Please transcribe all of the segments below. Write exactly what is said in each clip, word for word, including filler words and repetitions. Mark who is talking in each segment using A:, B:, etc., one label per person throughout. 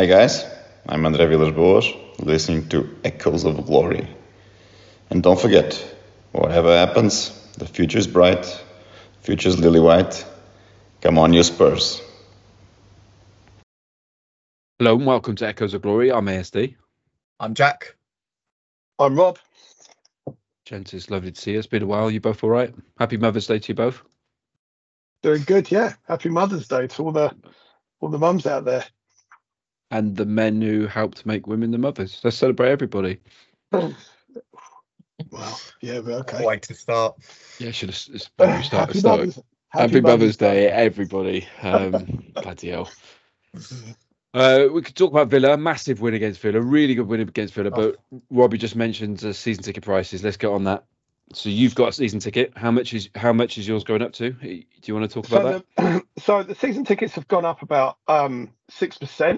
A: Hi guys, I'm André Villas-Boas, listening to Echoes of Glory. And don't forget, whatever happens, the future's bright, future's lily white. Come on, you Spurs.
B: Hello and welcome to Echoes of Glory. I'm A S D.
C: I'm Jack.
D: I'm Rob.
B: Gents, it's lovely to see you. It's been a while. You both all right? Happy Mother's Day to you both.
D: Doing good, yeah. Happy Mother's Day to all the all the mums out there.
B: And the men who helped make women the mothers. Let's celebrate everybody.
D: Well, yeah, but okay.
C: Way to start.
B: Yeah, should have it's probably start,
D: Happy
B: start.
D: Mother's,
B: Happy, Mother's Day, everybody. Um, bloody hell. Uh, we could talk about Villa. Massive win against Villa. Really good win against Villa. But Robbie just mentioned uh, season ticket prices. Let's get on that. So you've got a season ticket. How much is how much is yours going up to? Do you want to talk about
D: so
B: that?
D: The, so the season tickets have gone up about um six percent.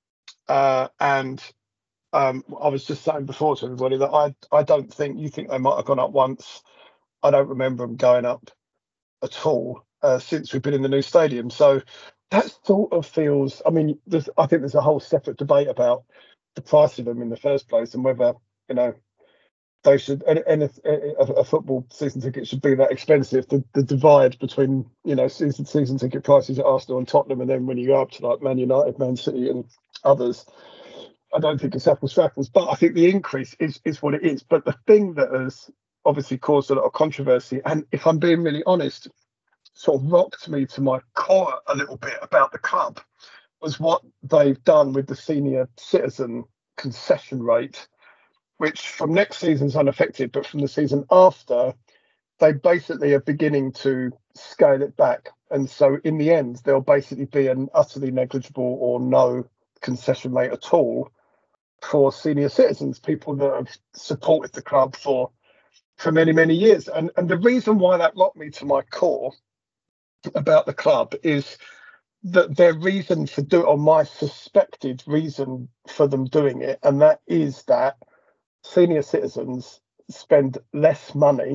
D: Uh, and um, I was just saying before to everybody that I I don't think you think they might have gone up once. I don't remember them going up at all uh, since we've been in the new stadium. So that sort of feels. I mean, there's I think there's a whole separate debate about the price of them in the first place and whether you know. They should, and, and if, a, a football season ticket should be that expensive. The, the divide between you know season season ticket prices at Arsenal and Tottenham, and then when you go up to like Man United, Man City, and others, I don't think it's apples to apples. But I think the increase is is what it is. But the thing that has obviously caused a lot of controversy, and if I'm being really honest, sort of rocked me to my core a little bit about the club, was what they've done with the senior citizen concession rate, which from next season's unaffected, but from the season after, they basically are beginning to scale it back. And so in the end, there'll basically be an utterly negligible or no concession rate at all for senior citizens, people that have supported the club for for many, many years. And, and the reason why that rocked me to my core about the club is that their reason for doing, or my suspected reason for them doing it, and that is that senior citizens spend less money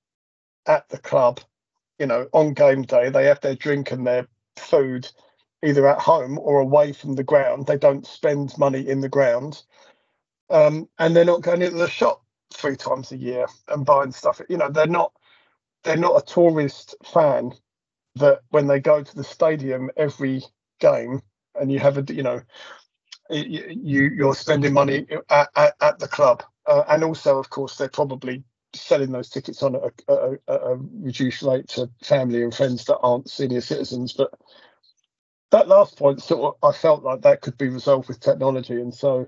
D: at the club, you know, on game day. They have their drink and their food either at home or away from the ground. They don't spend money in the ground. Um, and they're not going into the shop three times a year and buying stuff. You know, they're not they're not a tourist fan that when they go to the stadium every game and you have a, you know, you, you're spending money at, at, at the club. Uh, and also, of course, they're probably selling those tickets on a, a, a, a reduced rate to family and friends that aren't senior citizens. But that last point, sort of, I felt like that could be resolved with technology. And so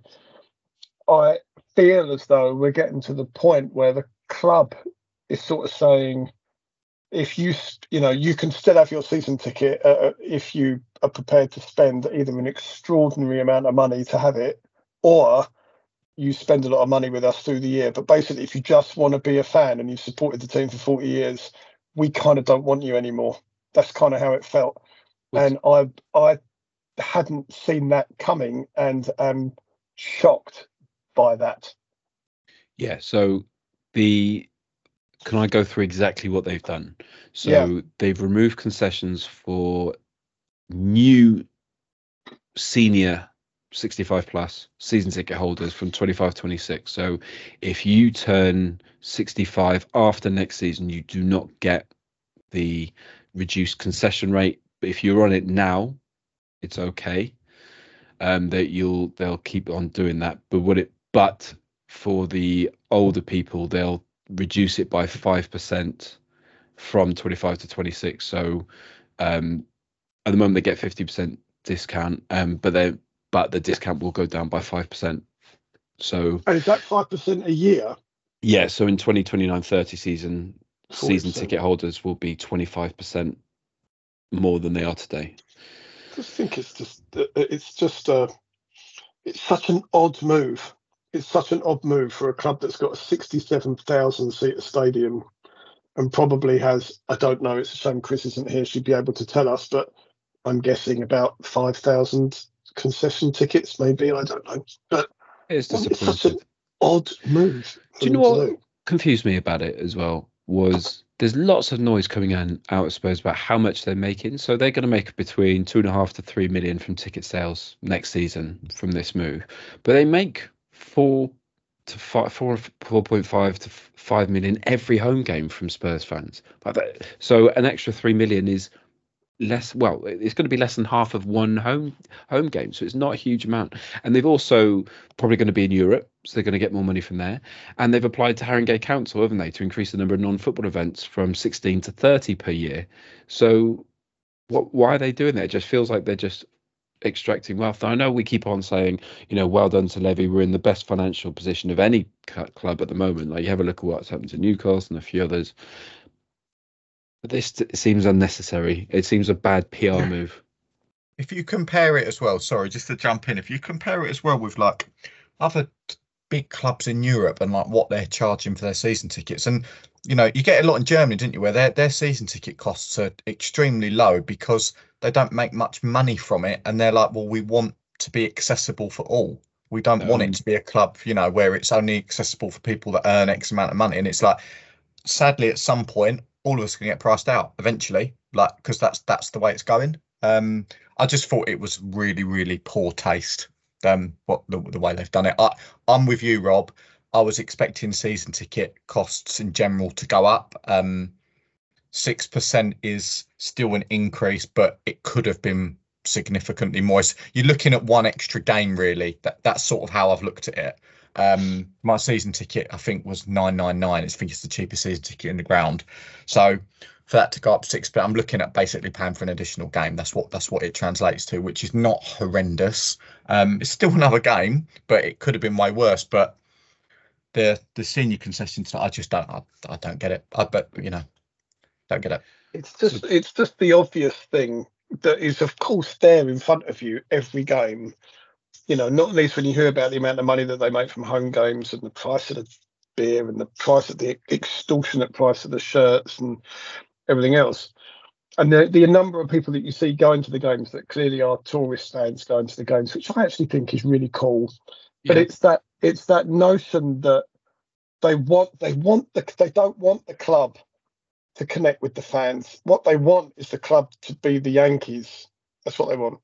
D: I feel as though we're getting to the point where the club is sort of saying, if you, you know, you can still have your season ticket uh, if you are prepared to spend either an extraordinary amount of money to have it, or you spend a lot of money with us through the year. But basically, if you just want to be a fan and you've supported the team for forty years, we kind of don't want you anymore. That's kind of how it felt. And I I hadn't seen that coming and am shocked by that.
B: Yeah, so the can I go through exactly what they've done? So
D: Yeah.
B: they've removed concessions for new senior sixty-five plus season ticket holders from twenty-five twenty-six. So if you turn sixty-five after next season, you do not get the reduced concession rate. But if you're on it now, it's okay. Um, that you'll they'll keep on doing that. But what it but for the older people, they'll reduce it by five percent from twenty-five to twenty-six. So um, at the moment they get fifty percent discount, um, but they but the discount will go down by five percent. So
D: and is that five percent a year?
B: Yeah, so in twenty twenty-nine thirty season,
D: forty percent.
B: season ticket holders will be twenty-five percent more than they are today.
D: I just think it's just it's just uh it's such an odd move. It's such an odd move for a club that's got a sixty-seven thousand seat stadium and probably has, I don't know, it's a shame Chris isn't here, she'd be able to tell us, but I'm guessing about five thousand concession tickets, maybe, I don't know. But
B: It's
D: well, it's
B: disappointing.
D: such an odd move.
B: Do you know what confused me about it as well was there's lots of noise coming in, out of Spurs about how much they're making. So they're going to make between two and a half to three million from ticket sales next season from this move. But they make four to five, four, four point five to five million every home game from Spurs fans. Like that. So an extra three million is less. Well, it's going to be less than half of one home home game. So it's not a huge amount. And they've also probably going to be in Europe, so they're going to get more money from there. And they've applied to Haringey Council, haven't they, to increase the number of non-football events from sixteen to thirty per year. So what? Why are they doing that? It just feels like they're just extracting wealth. I know we keep on saying, you know, well done to Levy. We're in the best financial position of any club at the moment. Like, you have a look at what's happened to Newcastle and a few others. But this t- seems unnecessary. It seems a bad P R move.
C: If you compare it as well, sorry, just to jump in, if you compare it as well with like other big clubs in Europe and like what they're charging for their season tickets, and you know, you get a lot in Germany, didn't you, where their their season ticket costs are extremely low because they don't make much money from it, and they're like, well, we want to be accessible for all. We don't um, want it to be a club, you know, where it's only accessible for people that earn X amount of money, and it's like, sadly, at some point, all of us can get priced out eventually, like because that's that's the way it's going. Um, I just thought it was really, really poor taste. Um, what the, the way they've done it. I, I'm with you, Rob. I was expecting season ticket costs in general to go up. Um, six percent is still an increase, but it could have been significantly more. You're looking at one extra game, really. That that's sort of how I've looked at it. Um, my season ticket, I think, was nine ninety-nine. I think it's the cheapest season ticket in the ground. So for that to go up six, but I'm looking at basically paying for an additional game. That's what that's what it translates to, which is not horrendous. Um, it's still another game, but it could have been way worse. But the the senior concessions, I just don't I, I don't get it. I bet you know, don't get it.
D: It's just it's just the obvious thing that is, of course, there in front of you every game. You know, not least when you hear about the amount of money that they make from home games and the price of the beer and the price of the extortionate price of the shirts and everything else. And the, the number of people that you see going to the games that clearly are tourist fans going to the games, which I actually think is really cool. Yeah. But it's that it's that notion that they want they want the they don't want the club to connect with the fans. What they want is the club to be the Yankees. That's what they want.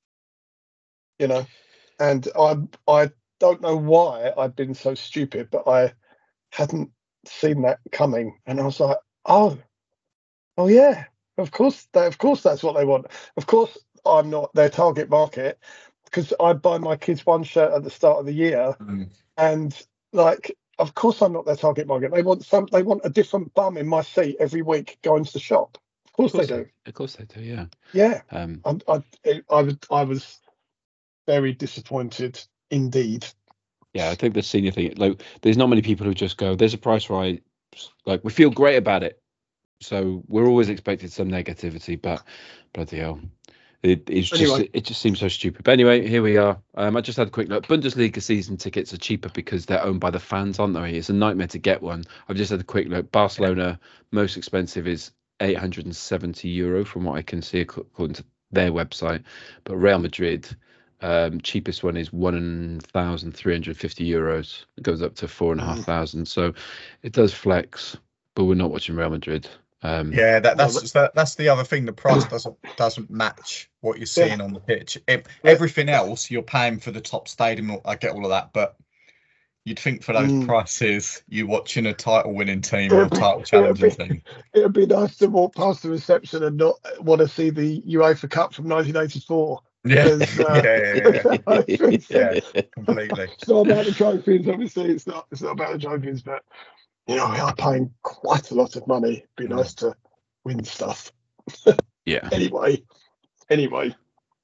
D: You know? And I I don't know why I've been so stupid, but I hadn't seen that coming. And I was like, oh, oh yeah, of course, they, of course that's what they want. Of course, I'm not their target market because I buy my kids one shirt at the start of the year, mm. and like, of course, I'm not their target market. They want some. They want a different bum in my seat every week going to the shop. Of course, of course they do.
B: They, of course they do. Yeah.
D: Yeah. Um. I I I was I was very disappointed indeed.
B: Yeah, I think the senior thing, like, there's not many people who just go, there's a price rise, like, we feel great about it. So we're always expecting some negativity, but bloody hell, it, it's just anyway. it just seems so stupid. But anyway, here we are. Um, I just had a quick look. Bundesliga season tickets are cheaper because they're owned by the fans, aren't they? It's a nightmare to get one. I've just had a quick look. Barcelona, most expensive is eight hundred seventy euro from what I can see according to their website. But Real Madrid, Um, cheapest one is one thousand three hundred fifty euros. It goes up to four and a half thousand. So it does flex, but we're not watching Real Madrid. Um,
C: yeah, that, that's that, that's the other thing. The price doesn't doesn't match what you're seeing yeah. on the pitch. It, everything else you're paying for the top stadium. I get all of that, but you'd think for those mm. prices, you're watching a title-winning team or a title challenging team.
D: It would be nice to walk past the reception and not want to see the UEFA Cup from nineteen eighty-four.
C: Yeah. Uh, yeah, yeah, yeah, yeah. yeah, completely.
D: It's not about the trophies, obviously. It's not. It's not about the trophies, but you know, we are paying quite a lot of money. It'd be mm. nice to win stuff.
B: yeah.
D: Anyway, anyway.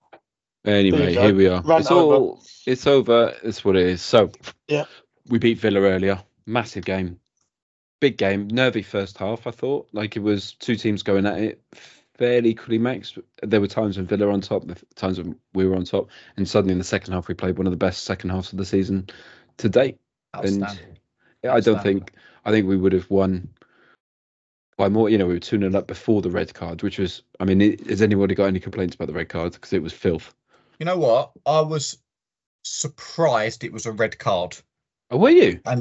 B: Anyway, here we are. Run it's over. all. It's over. It's what it is. So
D: yeah,
B: we beat Villa earlier. Massive game, big game. Nervy first half. I thought like it was two teams going at it. Fairly equally maxed. There were times when Villa were on top, times when we were on top, and suddenly in the second half we played one of the best second halves of the season to date. And I don't think I think we would have won by more. You know, we were two nil up before the red card, which was. I mean, has anybody got any complaints about the red card? Because it was filth.
C: You know what? I was surprised it was a red card.
B: Oh, were you?
C: And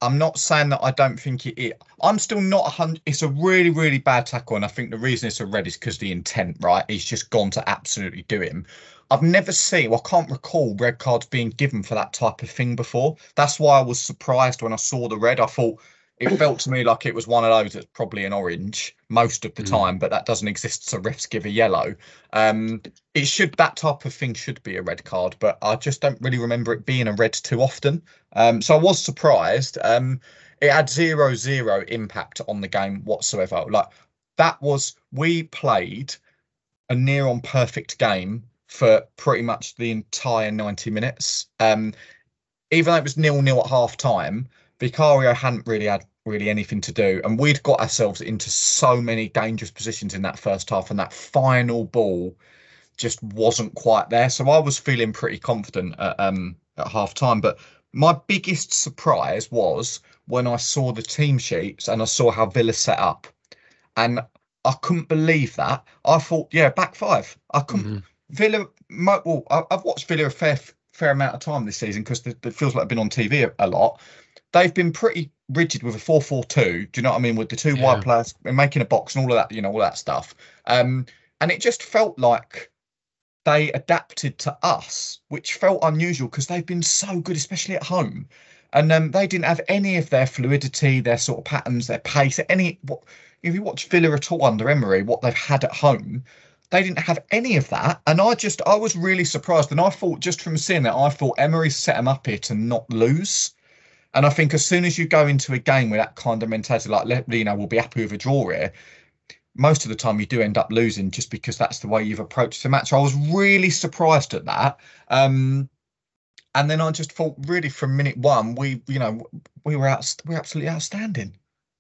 C: I'm not saying that I don't think it is. I'm still not a hundred. It's a really, really bad tackle, and I think the reason it's a red is because the intent, right? He's just gone to absolutely do him. I've never seen, well, I can't recall red cards being given for that type of thing before. That's why I was surprised when I saw the red. I thought it felt to me like it was one of those that's probably an orange most of the
B: Mm.
C: time, but that doesn't exist, so refs give a yellow. Um, it should, that type of thing should be a red card, but I just don't really remember it being a red too often. Um, so I was surprised. Um, it had zero zero impact on the game whatsoever. Like that was, we played a near on perfect game for pretty much the entire ninety minutes. Um, even though it was nil nil at half time, Vicario hadn't really had really anything to do, and we'd got ourselves into so many dangerous positions in that first half, and that final ball just wasn't quite there. So I was feeling pretty confident at, um, at half time. But my biggest surprise was when I saw the team sheets and I saw how Villa set up, and I couldn't believe that. I thought, yeah, back five. I couldn't.
B: Mhm.
C: Villa, mo- well, I- I've watched Villa a fair fair amount of time this season because it feels like I've been on T V a, a lot. They've been pretty rigid with a four four two. Do you know what I mean? With the two
B: Yeah.
C: wide players and making a box and all of that, you know, all that stuff. Um, and it just felt like they adapted to us, which felt unusual because they've been so good, especially at home. And um, they didn't have any of their fluidity, their sort of patterns, their pace, any. What, if you watch Villa at all under Emery, what they've had at home, they didn't have any of that. And I just, I was really surprised. And I thought, just from seeing that, I thought Emery set them up here to not lose. And I think as soon as you go into a game with that kind of mentality, like, let, you know, we'll be happy with a draw here, most of the time you do end up losing just because that's the way you've approached the match. I was really surprised at that. Um, and then I just thought, really, from minute one, we, you know, we were out, we were absolutely outstanding.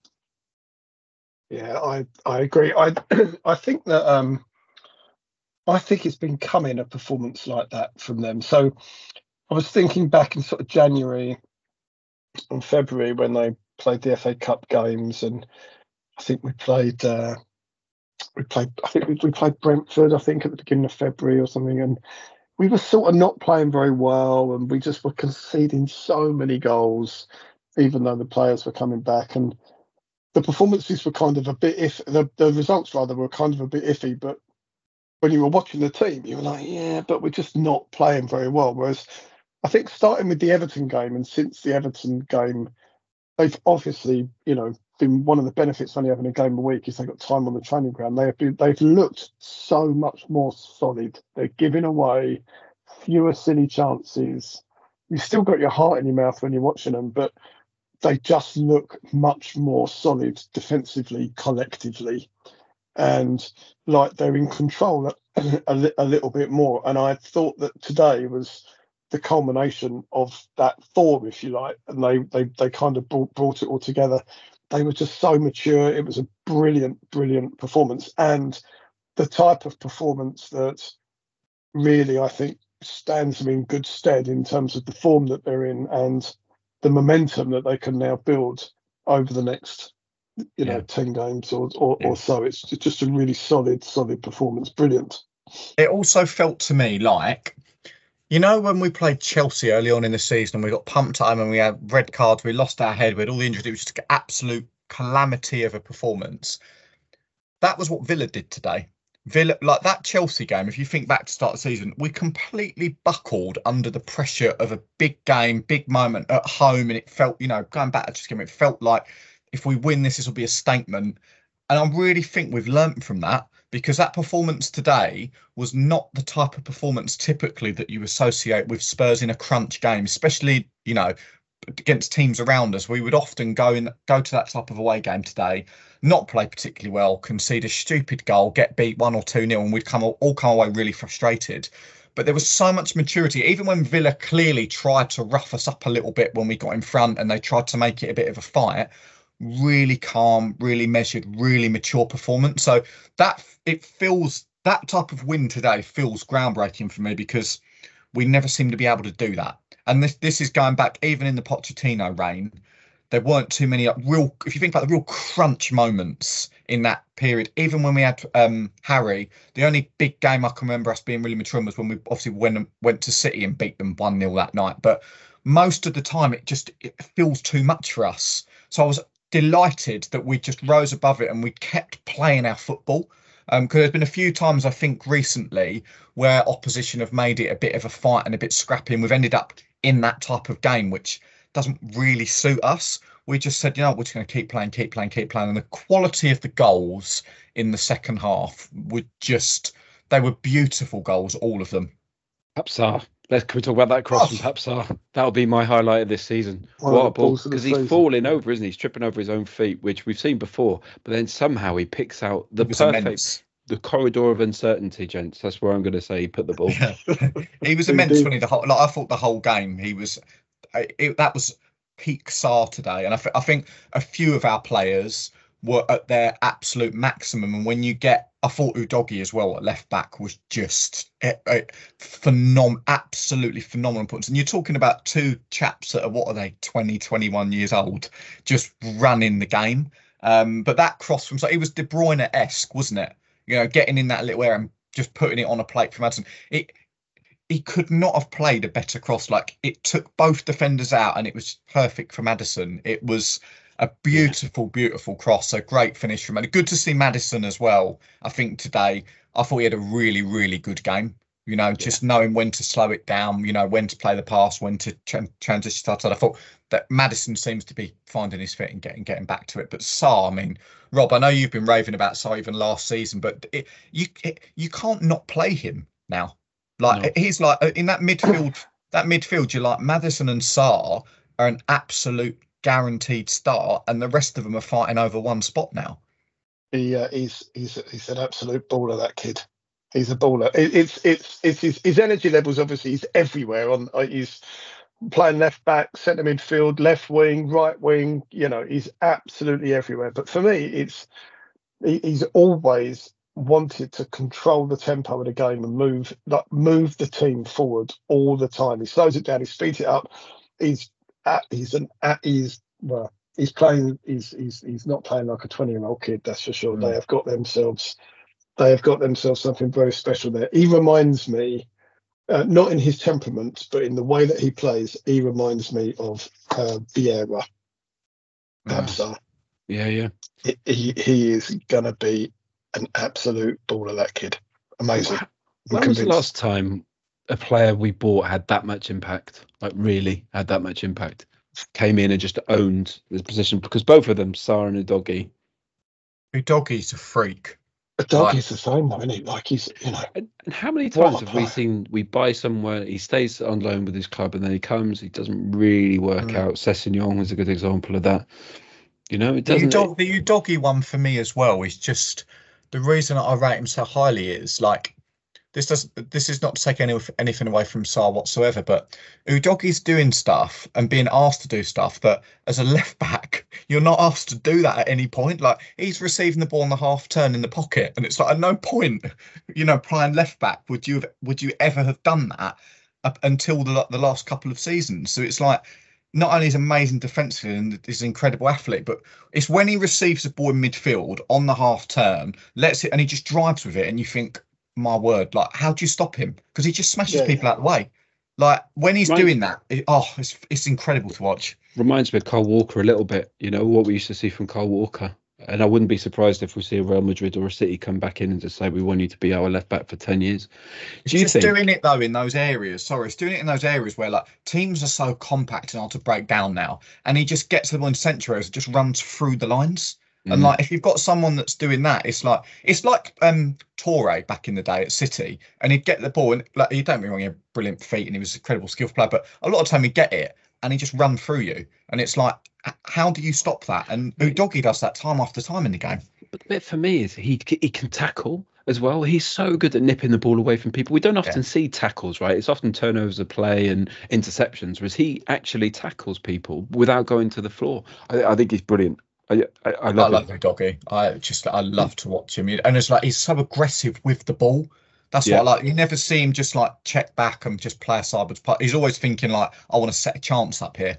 D: Yeah, I I agree. I I think that um I think it's been coming a performance like that from them. So I was thinking back in sort of January and February when they played the F A Cup games, and I think we played uh, we played I think we, we played Brentford, I think, at the beginning of February or something, and we were sort of not playing very well, and we just were conceding so many goals, even though the players were coming back, and the performances were kind of a bit iffy. The, the results rather were kind of a bit iffy, but when you were watching the team, you were like, yeah, but we're just not playing very well. Whereas I think starting with the Everton game, and since the Everton game, they've obviously, you know, been one of the benefits of only having a game a week is they've got time on the training ground. They have been, they've looked so much more solid. They're giving away fewer silly chances. You've still got your heart in your mouth when you're watching them, but they just look much more solid defensively, collectively, and like they're in control a, a, a little bit more. And I thought that today was the culmination of that form, if you like, and they they they kind of brought, brought it all together. They were just so mature. It was a brilliant, brilliant performance, and the type of performance that really, I think, stands them in good stead in terms of the form that they're in and the momentum that they can now build over the next, you know,
B: Yeah.
D: ten games or, or,
B: Yeah.
D: or so. It's just a really solid, solid performance. Brilliant.
C: It also felt to me like, you know, when we played Chelsea early on in the season and we got pumped at home and we had red cards, we lost our head, we had all the injuries, it was just an absolute calamity of a performance. That was what Villa did today. Villa, like that Chelsea game, if you think back to start of the season, we completely buckled under the pressure of a big game, big moment at home. And it felt, you know, going back to just game, it felt like if we win this, this will be a statement. And I really think we've learnt from that, because that performance today was not the type of performance typically that you associate with Spurs in a crunch game, especially, you know, against teams around us. We would often go in, go to that type of away game today, not play particularly well, concede a stupid goal, get beat one or two nil, and we'd come all come away really frustrated. But there was so much maturity, even when Villa clearly tried to rough us up a little bit when we got in front and they tried to make it a bit of a fight. Really calm, really measured, really mature performance. So that it feels, that type of win today feels groundbreaking for me, because we never seem to be able to do that. And this this is going back even in the Pochettino reign. there weren't too many like, real. If you think about the real crunch moments in that period, even when we had um, Harry, the only big game I can remember us being really mature was when we obviously went went to City and beat them one nil that night. But most of the time, it just it feels too much for us. So I was delighted that we just rose above it and we kept playing our football. Um, because there's been a few times I think recently where opposition have made it a bit of a fight and a bit scrappy, and we've ended up in that type of game, which doesn't really suit us. We just said, you know, we're just going to keep playing, keep playing, keep playing. And the quality of the goals in the second half were just, they were beautiful goals, all of them.
B: Papsar. Let's can we talk about that cross
C: Oh.
B: from Papsar? That'll be my highlight of this season.
D: One
B: What
D: of
B: a
D: the
B: ball!
D: balls of the
B: Because he's
D: season.
B: falling over, isn't he? He's tripping over his own feet, which we've seen before. But then somehow he picks out the
C: It was
B: perfect,
C: immense.
B: the corridor of uncertainty, gents. That's where I'm going to say he put the ball.
C: Yeah. He was immense when he the whole. Like I thought the whole game he was. It, that was peak Sarr today, and I, th- I think a few of our players were at their absolute maximum. And when you get, I thought Udogie as well at left back was just a, a phenom, absolutely phenomenal points. And you're talking about two chaps that are what are they, twenty, twenty-one years old, just running the game. Um, but that cross from so it was De Bruyne-esque, wasn't it? You know, getting in that little area and just putting it on a plate from Maddison. It he could not have played a better cross. Like it took both defenders out, and it was perfect for Maddison. It was a beautiful, beautiful cross. A great finish from Maddison. Good to see Maddison as well. I think today, I thought he had a really, really good game. You know, just yeah. knowing when to slow it down. You know, when to play the pass, when to tra- transition to outside. I thought that Maddison seems to be finding his fit and getting getting back to it. But Sarr, I mean, Rob, I know you've been raving about Sarr even last season, but it, you it, you can't not play him now. Like no. He's like in that midfield, that midfield. You're like Maddison and Sarr are an absolute guaranteed start, and the rest of them are fighting over one spot now.
D: He uh, he's he's he's an absolute baller. That kid, he's a baller. It, it's it's it's his, his energy levels. Obviously, he's everywhere. On uh, he's playing left back, centre midfield, left wing, right wing. You know, he's absolutely everywhere. But for me, it's he, he's always wanted to control the tempo of the game and move like move the team forward all the time. He slows it down, he speeds it up. He's at, he's an at, he's well he's playing he's he's he's not playing like a twenty year old kid, that's for sure. Mm. They have got themselves they have got themselves something very special there. He reminds me uh, not in his temperament, but in the way that he plays, he reminds me of uh, Vieira.
B: Wow. Yeah, yeah.
D: He, he he is gonna be an absolute baller, that kid. Amazing.
B: When was the last time a player we bought had that much impact? Like really had that much impact? Came in and just owned the position, because both of them, Sarr and Udogie.
C: Udogie's a freak.
D: Udogie's like, the same though, isn't he? Like he's, you know.
B: And, and how many times have player. we seen we buy somewhere, he stays on loan with his club, and then he comes, he doesn't really work mm. out. Sessegnon is a good example of that. You know, it doesn't.
C: The, Udog- the Udogie one for me as well is just. The reason I rate him so highly is like this does this is not to take any, anything away from Sarr whatsoever, but Udogie's doing stuff and being asked to do stuff that as a left back you're not asked to do that at any point. Like he's receiving the ball on the half turn in the pocket, and it's like at no point, you know, playing left back would you have, would you ever have done that up until the the last couple of seasons. So it's like. Not only is amazing defensively and is an incredible athlete, but it's when he receives the ball in midfield on the half turn, lets it, and he just drives with it, and you think, my word, like how do you stop him? Because he just smashes yeah, people yeah. out of the way. Like when he's Reminds, doing that, it, oh, it's it's incredible to watch.
B: Reminds me of Kyle Walker a little bit. You know what we used to see from Kyle Walker. And I wouldn't be surprised if we see a Real Madrid or a City come back in and just say, we want you to be our left back for ten years.
C: Do you it's just think... doing it, though, in those areas. Sorry, it's doing it in those areas where like teams are so compact and hard to break down now. And he just gets them in central areas and just runs through the lines. Mm. And like if you've got someone that's doing that, it's like it's like um Torre back in the day at City. And he'd get the ball and like he don't get me wrong, he had brilliant feet and he was an incredible skillful player. But a lot of the time he'd get it and he just run through you. And it's like, how do you stop that? And Udogie does that time after time in the game.
B: But the bit for me is he he can tackle as well. He's so good at nipping the ball away from people. We don't often yeah. see tackles, right? It's often turnovers of play and interceptions, whereas he actually tackles people without going to the floor. I, I think he's brilliant. I I, I love,
C: I love Udogie. I just I love to watch him. And it's like he's so aggressive with the ball. That's yeah. what I like. You never see him just like check back and just play a side. He's always thinking like, I want to set a chance up here.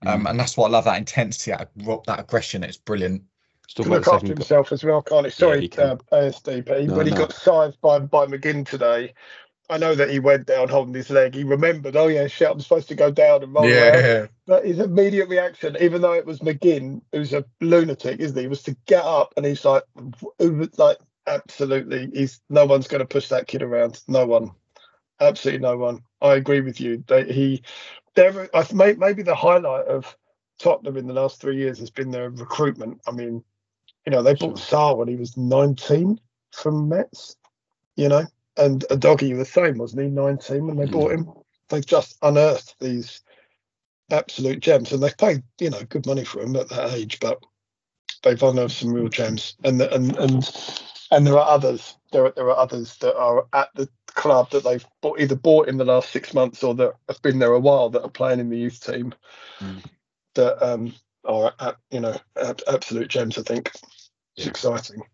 C: Um,
B: Mm.
C: and that's what I love, that intensity, that, that aggression. It's brilliant.
B: Let's talk
D: Can
B: about
D: look
B: the
D: after
B: second goal.
D: himself as well, can't he? Sorry,
B: he can.
D: uh, A S D, but he,
B: No,
D: when he
B: no.
D: got scythed by, by McGinn today, I know that he went down holding his leg. He remembered, oh yeah, shit, I'm supposed to go down and roll around.
C: Yeah.
D: But his immediate reaction, even though it was McGinn, who's a lunatic, isn't he, was to get up, and he's like, like absolutely, he's no one's going to push that kid around. No one, absolutely no one. I agree with you. They, he, there, I may, maybe the highlight of Tottenham in the last three years has been their recruitment. I mean, you know, they bought Sarr when he was nineteen from Metz, you know, and a doggy the same, wasn't he? nineteen when they
B: Mm.
D: bought him. They've just unearthed these absolute gems, and they've paid, you know, good money for him at that age, but they've unearthed some real gems. And the, and and and there are others. There are there are others that are at the club that they've bought, either bought in the last six months or that have been there a while, that are playing in the youth team.
B: Mm.
D: That um are at, you know, absolute gems. I think it's
B: Yeah.
D: exciting.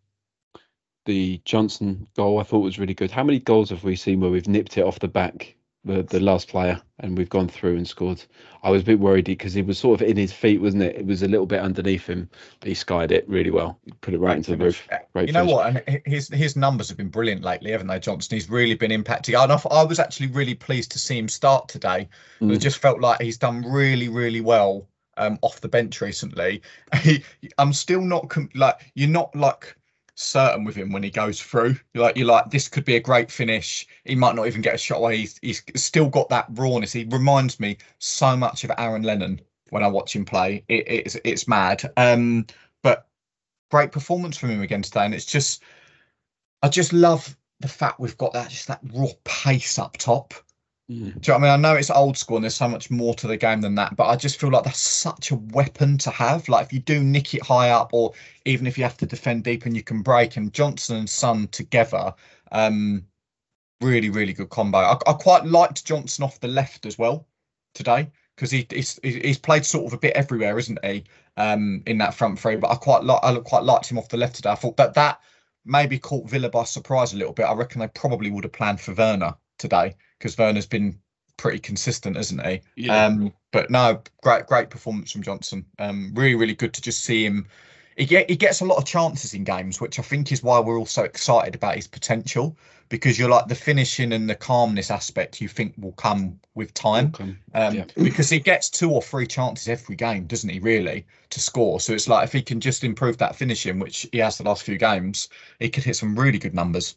B: The Johnson goal I thought was really good. How many goals have we seen where we've nipped it off the back, the the last player, and we've gone through and scored? I was a bit worried because he was sort of in his feet, wasn't it? It was a little bit underneath him, but he skied it really well. He put it right into the roof. Great
C: You know
B: finish.
C: what? And his his numbers have been brilliant lately, haven't they, Johnson? He's really been impacting. And I, I was actually really pleased to see him start today.
B: Mm.
C: It just felt like he's done really, really well um, off the bench recently. He, I'm still not com- like you're not like certain with him when he goes through. You're like you're like this could be a great finish. He might not even get a shot away. He's, he's still got that rawness. He reminds me so much of Aaron Lennon when I watch him play. It, it's it's mad. Um, but great performance from him again today, and it's just I just love the fact we've got that just that raw pace up top.
B: Mm.
C: Do you know what I mean? I know it's old school and there's so much more to the game than that, but I just feel like that's such a weapon to have. Like if you do nick it high up, or even if you have to defend deep and you can break, and Johnson and Son together, um, really, really good combo. I, I quite liked Johnson off the left as well today, because he he's, he's played sort of a bit everywhere, isn't he? Um, in that front three, but I quite like I quite liked him off the left today. I thought that that maybe caught Villa by surprise a little bit. I reckon they probably would have planned for Werner today, because Werner's been pretty consistent, isn't he?
B: Yeah.
C: Um, but no, great, great performance from Johnson. Um, really, really good to just see him. He get he gets a lot of chances in games, which I think is why we're all so excited about his potential. Because you're like the finishing and the calmness aspect you think will come with time.
B: Okay.
C: Um,
B: Yeah.
C: because he gets two or three chances every game, doesn't he, really, to score? So it's like if he can just improve that finishing, which he has the last few games, he could hit some really good numbers.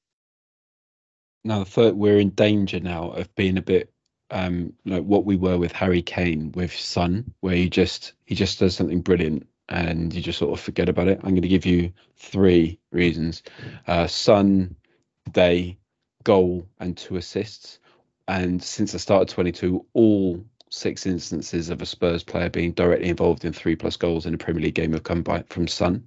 B: Now the third, we're in danger now of being a bit um like what we were with Harry Kane with Son, where he just he just does something brilliant and you just sort of forget about it. I'm going to give you three reasons. Uh, Son, day, goal, and two assists. And since the start of twenty-two, all six instances of a Spurs player being directly involved in three plus goals in a Premier League game have come by from Son.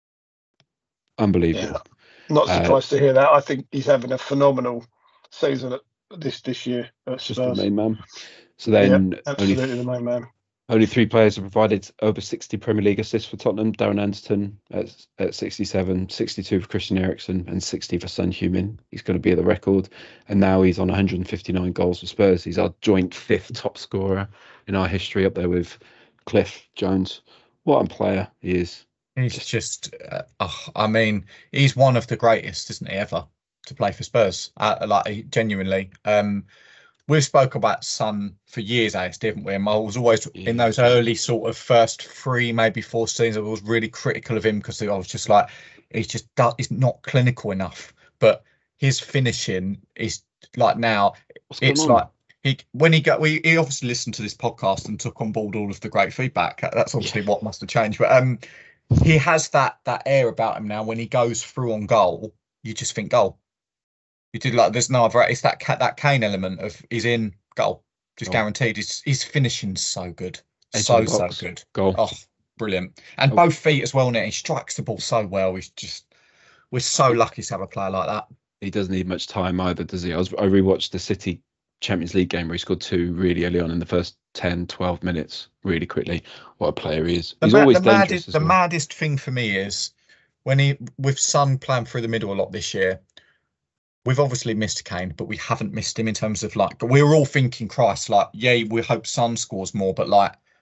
B: Unbelievable.
D: Yeah. Not
B: Uh,
D: surprised to hear that. I think he's having a phenomenal season at this this year at
B: Just the
D: Spurs.
B: main man. So then only
D: Absolutely the main man.
B: Only three players have provided over sixty Premier League assists for Tottenham. Darren Anderton at, at sixty-seven, sixty-two for Christian Eriksen, and sixty for Son Heung-min. He's going to be at the record. And now he's on one hundred fifty-nine goals for Spurs. He's our joint fifth top scorer in our history, up there with Cliff Jones. What a player he is.
C: He's just, uh, oh, I mean, he's one of the greatest, isn't he, ever to play for Spurs? Uh, like, genuinely. Um, We've spoke about Son for years, Alex, didn't we? And I was always in those early sort of first three, maybe four seasons, I was really critical of him because I was just like, he's just he's not clinical enough. But his finishing is like now,
B: What's
C: it's
B: going on?
C: like he when he got we he obviously listened to this podcast and took on board all of the great feedback. That's obviously
B: Yeah.
C: what must have changed. But um, he has that that air about him now. When he goes through on goal, you just think goal. You did like there's no other. It's that that Kane element of he's in goal, just
B: Goal.
C: guaranteed. His his finishing's so good,
B: Edge
C: so
B: of the
C: so
B: box.
C: good.
B: Goal.
C: Oh, brilliant! And
B: Oh.
C: both feet as well. Now he strikes the ball so well. He's just we're so lucky to have a player like that.
B: He doesn't need much time either, does he? I was I rewatched the City Champions League game where he scored two really early on in the first ten, twelve minutes, really quickly. What a player he is.
C: The,
B: He's
C: ma-
B: always
C: the
B: dangerous
C: maddest
B: as
C: the
B: well.
C: maddest thing for me is when he with Son playing through the middle a lot this year. We've obviously missed Kane, but we haven't missed him in terms of like we were all thinking, Christ, like yeah, we hope Son scores more, but like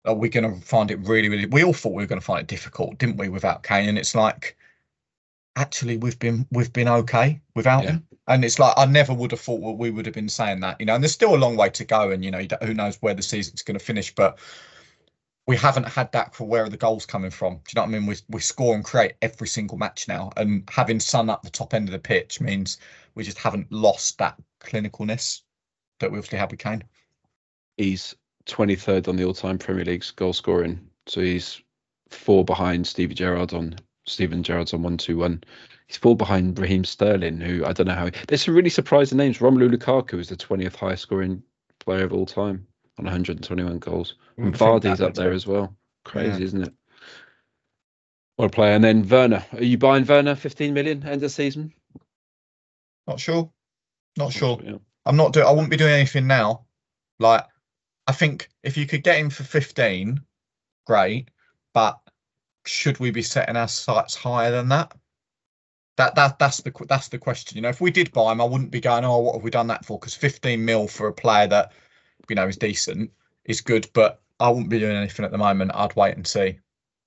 C: are we going to find it really, really? We all thought we were going to find it difficult, didn't we, without Kane? And it's like, actually, we've been we've been okay without
B: Yeah.
C: him. And it's like I never would have thought we would have been saying that, you know. And there's still a long way to go, and you know, who knows where the season's going to finish, but we haven't had that for where are the goals coming from. Do you know what I mean? We we score and create every single match now, and having Son up the top end of the pitch means we just haven't lost that clinicalness that we obviously had with Kane.
B: He's twenty-third on the all-time Premier League's goal scoring, so he's four behind Stevie Gerrard on Steven Gerrard's on one two one. He's four behind Raheem Sterling, who I don't know how. There's some really surprising names. Romelu Lukaku is the twentieth highest scoring player of all time on one hundred twenty-one goals. And Vardy's up there as well. Crazy, yeah. Isn't it? What a player. And then Werner. Are you buying Werner fifteen million end of season?
C: Not sure. Not sure.
B: Yeah.
C: I'm not doing. I wouldn't be doing anything now. Like, I think if you could get him for fifteen, great. But should we be setting our sights higher than that? That that that's the that's the question. You know, if we did buy him, I wouldn't be going, oh, what have we done that for? Because fifteen mil for a player that, you know, is decent is good, but I wouldn't be doing anything at the moment. I'd wait and see.
B: I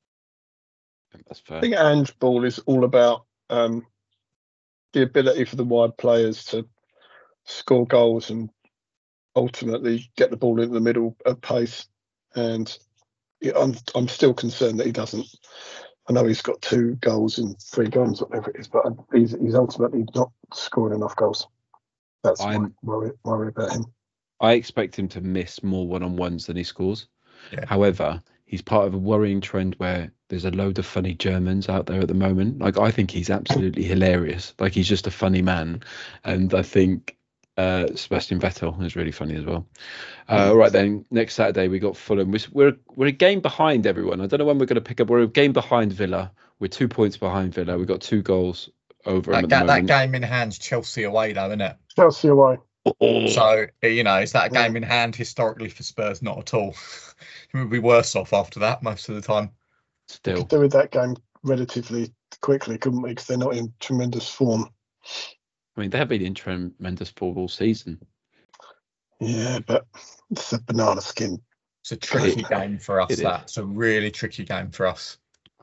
B: think that's fair.
D: I think Ange ball is all about um, the ability for the wide players to score goals and ultimately get the ball in the middle at pace. And yeah, I'm I'm still concerned that he doesn't. I know he's got two goals in three games, whatever it is, but he's he's ultimately not scoring enough goals. That's my worry, worry about him.
B: I expect him to miss more one-on-ones than he scores.
C: Yeah.
B: However, he's part of a worrying trend where there's a load of funny Germans out there at the moment. Like, I think he's absolutely hilarious. Like, he's just a funny man. And I think uh, Sebastian Vettel is really funny as well. Uh, right then, next Saturday we got Fulham. We're we're a game behind everyone. I don't know when we're going to pick up. We're a game behind Villa. We're two points behind Villa. We've got two goals over them
C: That,
B: at the
C: that
B: moment.
C: game in hand's Chelsea away, though, isn't it?
D: Chelsea away.
C: So, you know, is that a game in hand historically for Spurs? Not at all. We'll be worse off after that most of the time.
B: Still,
D: we could do with that game relatively quickly, couldn't we? Because they're not in tremendous form.
B: I mean, they have been in tremendous form all season.
D: Yeah, but it's a banana skin.
C: It's a tricky
B: It-
C: game for us.
B: it is.
C: That it's a really tricky game for us.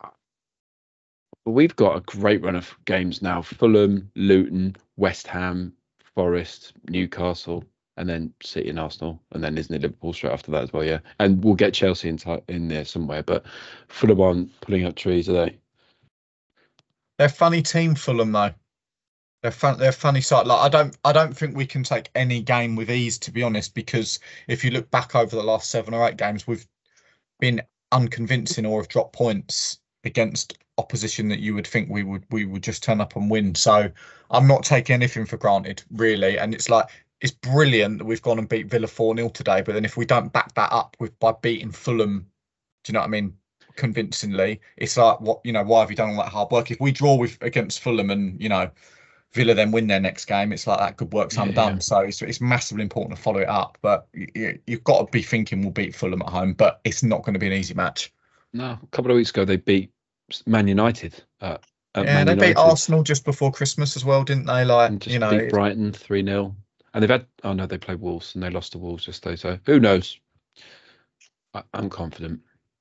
B: But we've got a great run of games now. Fulham, Luton, West Ham, Forest, Newcastle, and then City and Arsenal, and then isn't it Liverpool straight after that as well? Yeah, and we'll get Chelsea in, t- in there somewhere. But Fulham aren't pulling up trees, are they?
C: They're a funny team, Fulham, though. They're fun. They're a funny side. Like I don't, I don't think we can take any game with ease, to be honest. Because if you look back over the last seven or eight games, we've been unconvincing or have dropped points against opposition that you would think we would we would just turn up and win. So I'm not taking anything for granted, really. And it's like it's brilliant that we've gone and beat Villa four nil today. But then if we don't back that up with by beating Fulham, do you know what I mean? Convincingly, it's like what you know. Why have you done all that hard work? If we draw with against Fulham and you know. Villa then win their next game, it's like that good work's
B: Yeah,
C: undone.
B: yeah.
C: So it's, it's massively important to follow it up. But you, you've got to be thinking we'll beat Fulham at home, but it's not going to be an easy match.
B: No, a couple of weeks ago they beat Man United. Uh, at
C: Yeah,
B: Man
C: they
B: United
C: beat Arsenal just before Christmas as well, didn't they? Like,
B: and just
C: you know,
B: beat Brighton three nil. And they've had, oh no, they played Wolves and they lost to Wolves yesterday. So who knows? I, I'm confident.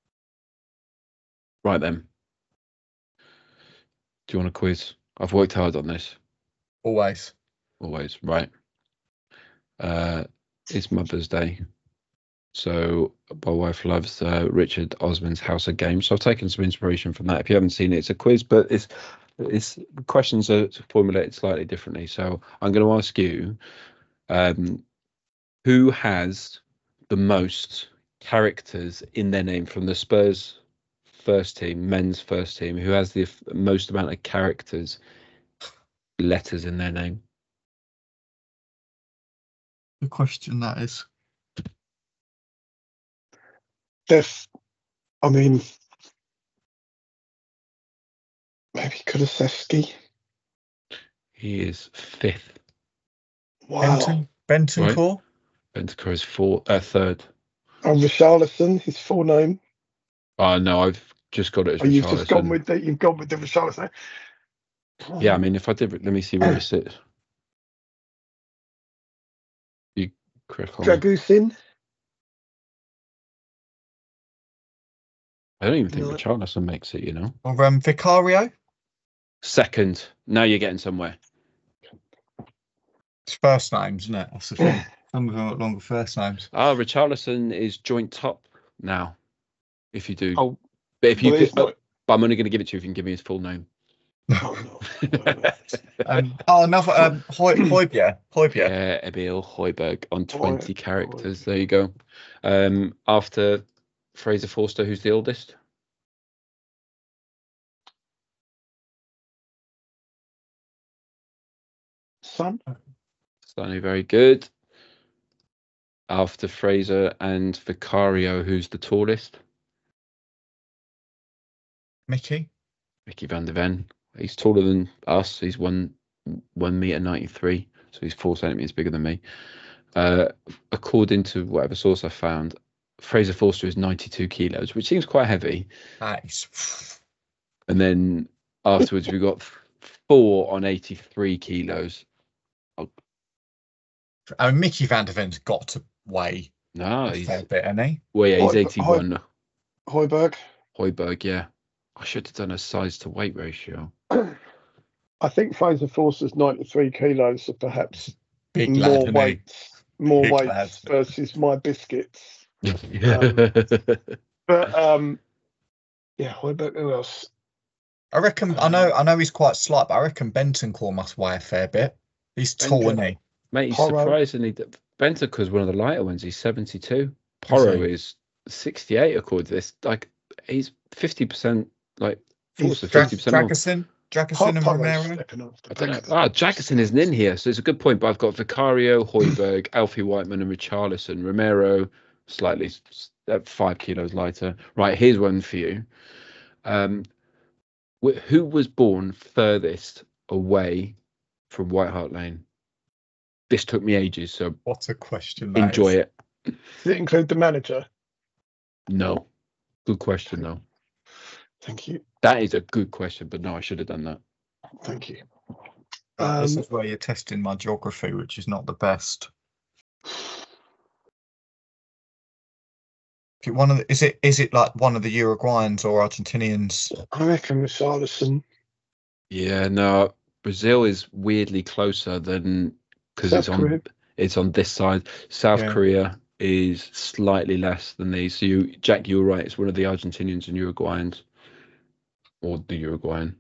B: Right then. Do you want a quiz? I've worked hard on this.
C: always.
B: Always, right. Uh, it's Mother's Day. So my wife loves uh, Richard Osman's House of Games. So I've taken some inspiration from that. If you haven't seen it, it's a quiz, but it's it's questions are formulated slightly differently. So I'm going to ask you, um, who has the most characters in their name from the Spurs first team, men's first team? Who has the f- most amount of characters, letters in their name?
C: The question that is.
D: Def, I mean, maybe Kulusevski.
B: He is fifth.
D: Wow.
C: Benton, Benton
B: Right.
C: Core.
B: Bentancur is four, uh, third.
D: And Richarlison, his full name.
B: Oh no, I've just got it as
D: Oh, you've just gone
B: Richarlison.
D: with the you've gone with the Richarlison.
B: Yeah, I mean, if I did, let me see where it sits. You click on.
D: Dragusin.
B: I don't even think
D: No.
B: Richarlison makes it, you know.
C: Or um, Vicario?
B: Second. Now you're getting somewhere.
C: It's first names, isn't it? That's the thing. Some of them got longer first names.
B: Ah, Richarlison is joint top now. If you do.
D: Oh,
B: But if you
D: but
B: could,
D: it's not.
B: but I'm only going to give it to you if you can give me his full name.
D: Oh, no.
C: Um, oh, another um, Hoy- Højbjerg. Højbjerg.
B: Yeah, Emil Højbjerg on twenty
D: Hoy-
B: characters. There you go. Um, after Fraser Forster, who's the oldest?
D: Son?
B: Stanley, very good. After Fraser and Vicario, who's the tallest?
C: Mickey.
B: Mickey van der Ven. He's taller than us. He's one one meter ninety three, so he's four centimeters bigger than me. Uh, according to whatever source I found, Fraser Forster is ninety two kilos, which seems quite heavy.
C: That is.
B: And then afterwards, we got four on eighty three kilos.
C: I mean, Mickey van der Ven's got to weigh
B: No,
C: a
B: he's
C: fair bit, hasn't he?
B: well, yeah, he's
D: Høj-
B: eighty one.
D: Højbjerg?
B: Højbjerg, yeah. I should have done a size to weight ratio.
D: I think Fraser Forster's ninety-three kilos, so perhaps
C: Big
D: more
C: lad, isn't he?
D: weights, more
C: Big
D: weights
C: lad.
D: versus my biscuits.
B: Yeah.
D: But um, yeah, Højbjerg, who else?
C: I reckon. I know. I know he's quite slight, but I reckon Bentancur must weigh a fair bit. He's tall,
D: Bentancur.
C: isn't he?
B: Mate, he's
D: Porro.
B: surprisingly. Bentancur's one of the lighter ones. He's seventy two. Porro
C: he?
B: is sixty eight. According to this, like he's fifty percent. Like
D: He's
B: Forster
C: Dra-
B: fifty percent more.
C: Dragerson, Dragerson, and
D: Porro's
C: Romero.
D: stepping up the
B: I don't know.
D: back.
B: Ah, Jackson isn't in here, so it's a good point. But I've got Vicario, Højbjerg, Alfie Whiteman, and Richarlison. Romero, slightly s- uh, five kilos lighter. Right, here's one for you. Um, wh- who was born furthest away from White Hart Lane? This took me ages, so
C: What a question! that
B: enjoy
C: is.
B: it.
D: Does it include the manager?
B: No, good question though.
D: Thank you.
B: That is a good question, but no, I should have done that.
D: Thank you.
C: Right, this
D: Um,
C: is where you're testing my geography, which is not the best. Is it One of the, is it is it like one of the Uruguayans or Argentinians?
D: I reckon Richarlison.
B: Yeah, no, Brazil is weirdly closer than because
D: South
B: it's on
D: Korea.
B: it's on this side. South
C: Yeah.
B: Korea is slightly less than these. So you, Jack, you were right. It's one of the Argentinians and Uruguayans, or the Uruguayan.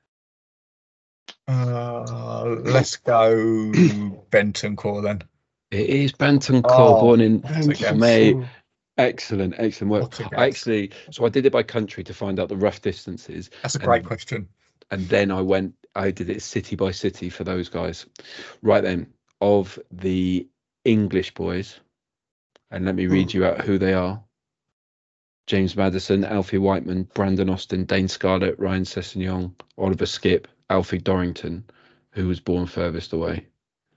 C: Uh, let's go Bentancur then.
B: It is Bentancur,
C: Oh,
B: born in
C: that's a guess.
B: May. Excellent, excellent work.
C: What a
B: I
C: guess.
B: actually, so I did it by country to find out the rough distances,
C: That's a great
B: And-
C: question.
B: and then I went, I did it city by city for those guys. Right then, of the English boys, and let me read you out who they are: James Maddison, Alfie Whiteman, Brandon Austin, Dane Scarlett, Ryan Sessegnon, Oliver Skipp, Alfie Dorrington, who was born furthest away.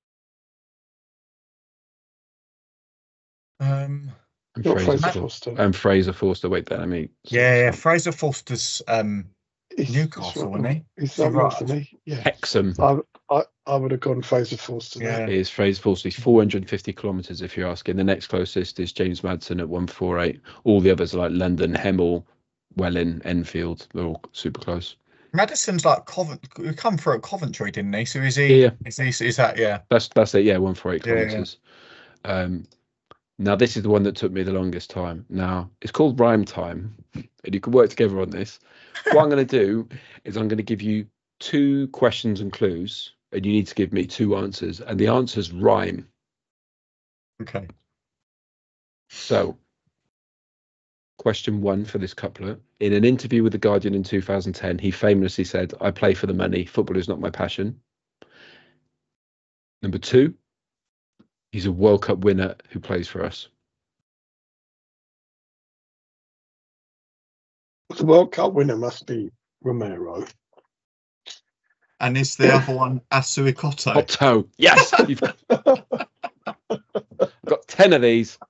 C: Um,
B: And
D: Not
B: Fraser,
D: Fraser
B: For-
D: Forster.
B: and Fraser Forster. Wait, there, let me.
C: yeah, yeah. Fraser Forster's um,
D: He's-
C: Newcastle,
D: he's
C: isn't he?
D: He's
C: Is he
D: up north,
C: right?
D: isn't he? Yeah.
B: Hexham
D: I, I, I would have gone Fraser Forster there.
C: Yeah.
B: is Fraser Forster. He's four hundred fifty kilometres, if you're asking. The next closest is James Madsen at one forty-eight. All the others are like London, Hemel, Welling, Enfield. They're all super close.
C: Madison's like Covent. We come through at Coventry, didn't he? So is he?
B: Yeah.
C: Is he? Is that? Yeah.
B: That's that's it. Yeah, one forty-eight
C: Yeah, yeah.
B: kilometres. Um, now this is the one that took me the longest time. Now it's called Rhyme Time, and you can work together on this. What I'm going to do is I'm going to give you two questions and clues, and you need to give me two answers, and the answers rhyme.
C: Okay.
B: So, question one for this couplet. In an interview with The Guardian in two thousand ten, he famously said, "I play for the money. Football is not my passion." Number two, he's a World Cup winner who plays for us.
D: The World Cup winner must be Romero.
C: And is the other one Asuikoto?
B: Otto. Yes, you've got, got ten of these.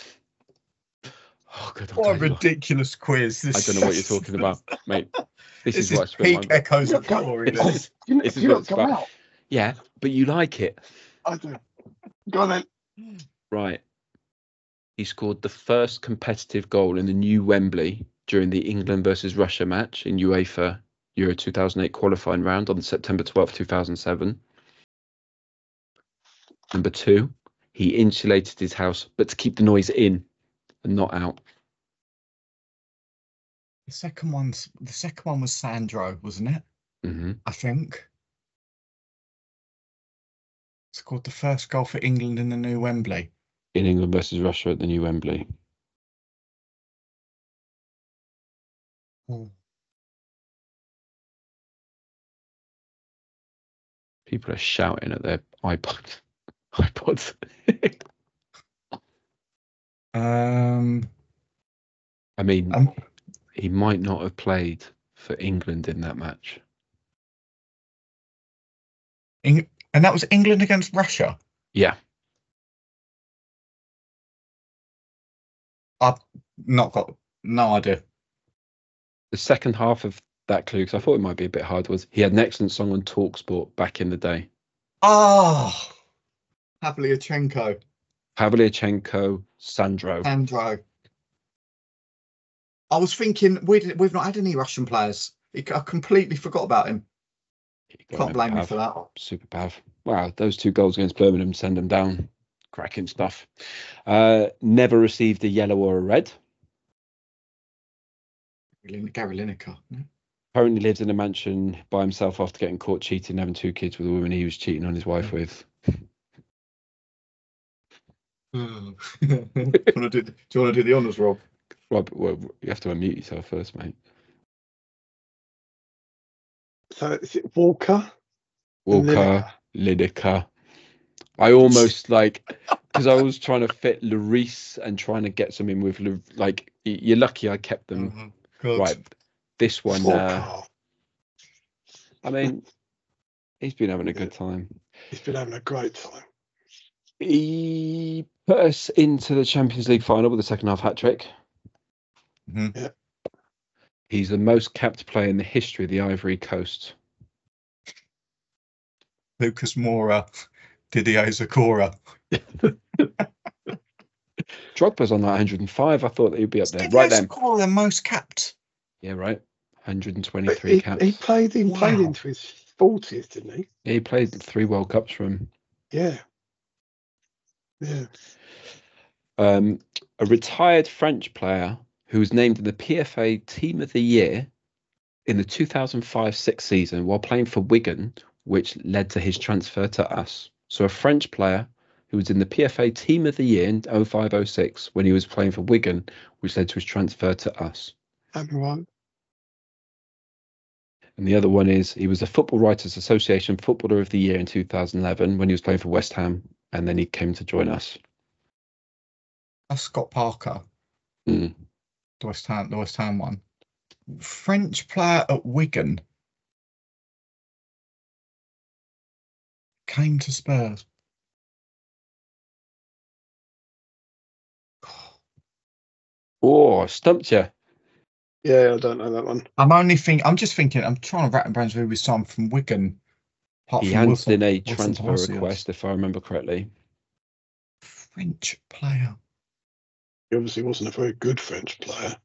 B: Oh, good.
C: What a ridiculous quiz! This
B: I don't know what you're talking about, mate. This,
C: This
B: is what I
C: is
B: spent
C: peak
B: my...
C: echoes of
D: You're
C: glory.
B: This
C: This.
B: is-
D: You,
B: This is
D: you
B: what
D: not
B: it's
D: come
B: about.
D: out.
B: Yeah, but you like it.
D: I do. Go on then.
B: Right. He scored the first competitive goal in the new Wembley during the England versus Russia match in UEFA Euro two thousand eight qualifying round on September twelfth, two thousand seven. Number two, he insulated his house, but to keep the noise in and not out.
C: The second one's the second one was Sandro, wasn't it?
B: Mm-hmm.
C: I think. Scored the first goal for England in the new Wembley.
B: In England versus Russia at the new Wembley.
C: Oh.
B: People are shouting at their iPods. iPods.
C: um,
B: I mean,
C: um,
B: he might not have played for England in that match.
C: Eng- and that was England against Russia.
B: Yeah.
C: I've not got no idea.
B: The second half of that clue, because I thought it might be a bit hard, was he had an excellent song on TalkSport back in the day.
C: Oh, Havlyachenko.
B: Havlyachenko, Sandro.
C: Sandro. I was thinking we did, we've not had any Russian players. I completely forgot about him. Can't blame me for that.
B: Super pav. Wow, those two goals against Birmingham send them down. Cracking stuff. Uh, never received a yellow or a red.
C: Gary Lineker.
B: Currently lives in a mansion by himself after getting caught cheating, having two kids with a woman he was cheating on his wife with.
C: do, you want to do, do you want to do the honours, Rob?
B: Rob, well, you have to unmute yourself first, mate.
D: So is it Walker?
B: Walker, Lineker. I almost like, because I was trying to fit Lloris and trying to get something with, like, you're lucky I kept them.
C: Oh,
B: right. This one, uh, I mean, he's been having a good time.
D: He's been having a great time.
B: He put us into the Champions League final with a second half hat trick.
C: Mm-hmm.
D: Yeah.
B: He's the most capped player in the history of the Ivory Coast.
C: Lucas Moura, Didier Zakora.
B: Drogba's on that one hundred and five. I thought that he'd be up there.
C: Didier
B: Right then.
C: Zakora, the most capped.
B: Yeah, right. one hundred twenty-three
D: he,
B: caps.
D: he played. He
C: Wow.
D: played into his forties, didn't he?
B: Yeah, he played three World Cups for him.
D: Yeah. Yeah.
B: Um, a retired French player who was named in the P F A Team of the Year in the two thousand five six season while playing for Wigan, which led to his transfer to us. So a French player who was in the P F A Team of the Year in oh five oh six when he was playing for Wigan, which led to his transfer to us.
D: Everyone.
B: And the other one is he was a Football Writers Association Footballer of the Year in two thousand eleven when he was playing for West Ham, and then he came to join us.
C: That's Scott Parker.
B: Mm.
C: The West Ham, the West Ham one. French player at Wigan. Came to Spurs.
B: Oh, stumped you.
D: Yeah, I don't know that one.
C: I'm only think. I'm just thinking. I'm trying to rack my brains with someone from Wigan. Apart
B: He
C: from
B: handed
C: Wilson,
B: in a
C: Wilson
B: transfer
C: Palacios.
B: request, if I remember correctly.
C: French player.
D: He obviously wasn't a very good French player.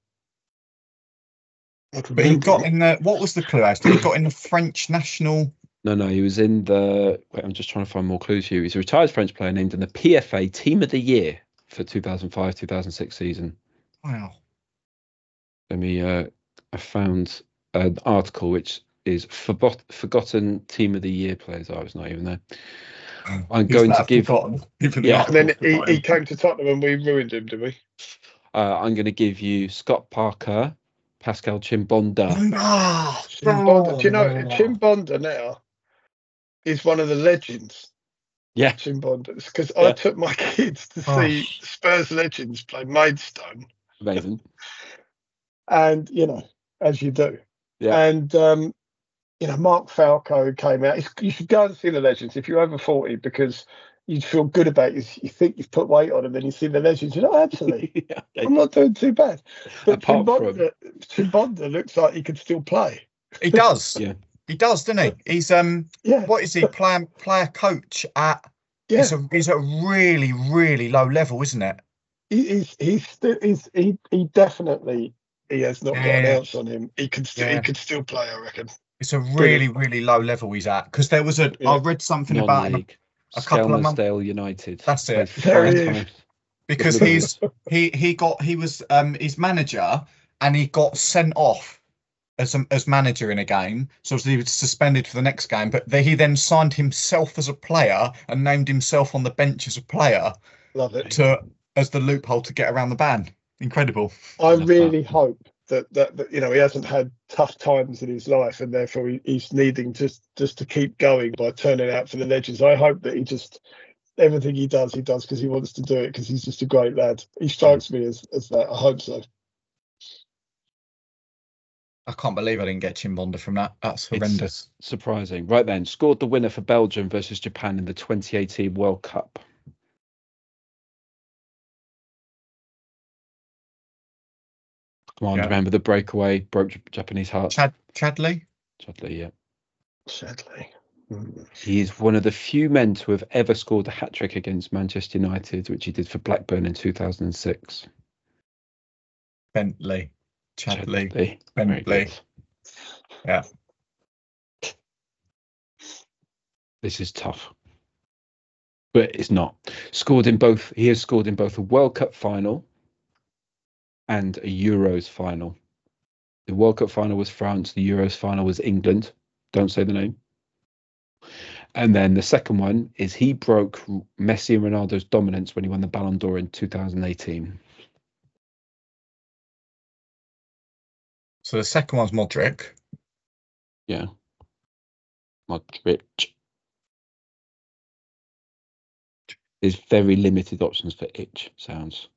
D: I'd
C: But he
D: remember
C: got
D: him.
C: in the. What was the clue? Actually, he got in the French national.
B: No, no, he was in the. Wait, I'm just trying to find more clues here. He's a retired French player named in the P F A Team of the Year for two thousand five two thousand six season.
C: Wow.
B: Let me. Uh, I found an article which is forgot, forgotten Team of the Year players. I was not even there. I'm
C: He's
B: going to
C: that
B: give.
C: forgotten, even the
B: Yeah.
D: And then
C: article's
D: he,
C: forgotten.
D: he came to Tottenham and we ruined him, did we?
B: Uh, I'm going to give you Scott Parker, Pascal Chimbonda.
C: Ah,
D: Chimbonda. Do you know
C: oh.
D: Chimbonda now is one of the legends?
B: Yeah.
D: Chimbonda. Because
B: Yeah.
D: I took my kids to
C: Oh.
D: see Spurs legends play Maidstone.
B: Amazing.
D: And, you know, as you do.
B: Yeah.
D: And, um, you know, Mark Falco came out. It's, you should go and see the legends if you're over forty because you'd feel good about it. You think you've put weight on them, then you see the legends. You know, actually,
B: Yeah.
D: I'm not doing too bad. But
B: Apart
D: Chimbonda, Chimbonda looks like he could still play.
C: He does.
B: Yeah.
C: He does, doesn't he? He's um.
D: Yeah.
C: What is he? Player player coach at.
D: Yeah.
C: He's a he's at a really really low level, isn't it?
D: He, he's he's still he's he he definitely he has not got an
C: Yeah.
D: ounce on him. He could still
C: Yeah.
D: he could still play, I reckon.
C: It's a really, really low level he's at. Because there was a,
D: Yeah.
C: I read something about him.
B: Non-league.
C: a couple of months-
B: Skelmersdale United.
C: That's it.
B: Played
D: There
B: five
D: he is.
B: times.
C: Because he's he he got he was um his manager and he got sent off as a, as manager in a game, so he was suspended for the next game. But the, he then signed himself as a player and named himself on the bench as a player
D: Love it.
C: to as the loophole to get around the ban. Incredible.
D: I
B: Love
D: really hope that, that that you know he hasn't had tough times in his life, and therefore he, he's needing just just to keep going by turning out for the Legends. I hope that he just everything he does, he does because he wants to do it because he's just a great lad. He strikes me as as that. I hope so.
C: I can't believe I didn't get Chimbonda from that. That's horrendous.
B: It's surprising. Right then, scored the winner for Belgium versus Japan in the twenty eighteen World Cup. Come on,
C: Yeah.
B: remember the breakaway, broke J- Japanese hearts.
C: Chad Chadley.
B: Chadley, yeah.
D: Sadly. Mm.
B: He is one of the few men to have ever scored a hat-trick against Manchester United, which he did for Blackburn in two thousand six.
C: Bentley. Chadley.
B: Very
C: Bentley.
B: good.
C: Yeah.
B: This is tough. But it's not. Scored in both. He has scored in both a World Cup final and a Euros final. The World Cup final was France. The Euros final was England. Don't say the name. And then the second one is he broke Messi and Ronaldo's dominance when he won the Ballon d'Or in two thousand eighteen.
C: So the second one's Modric.
B: Yeah. Modric. There's very limited options for itch sounds.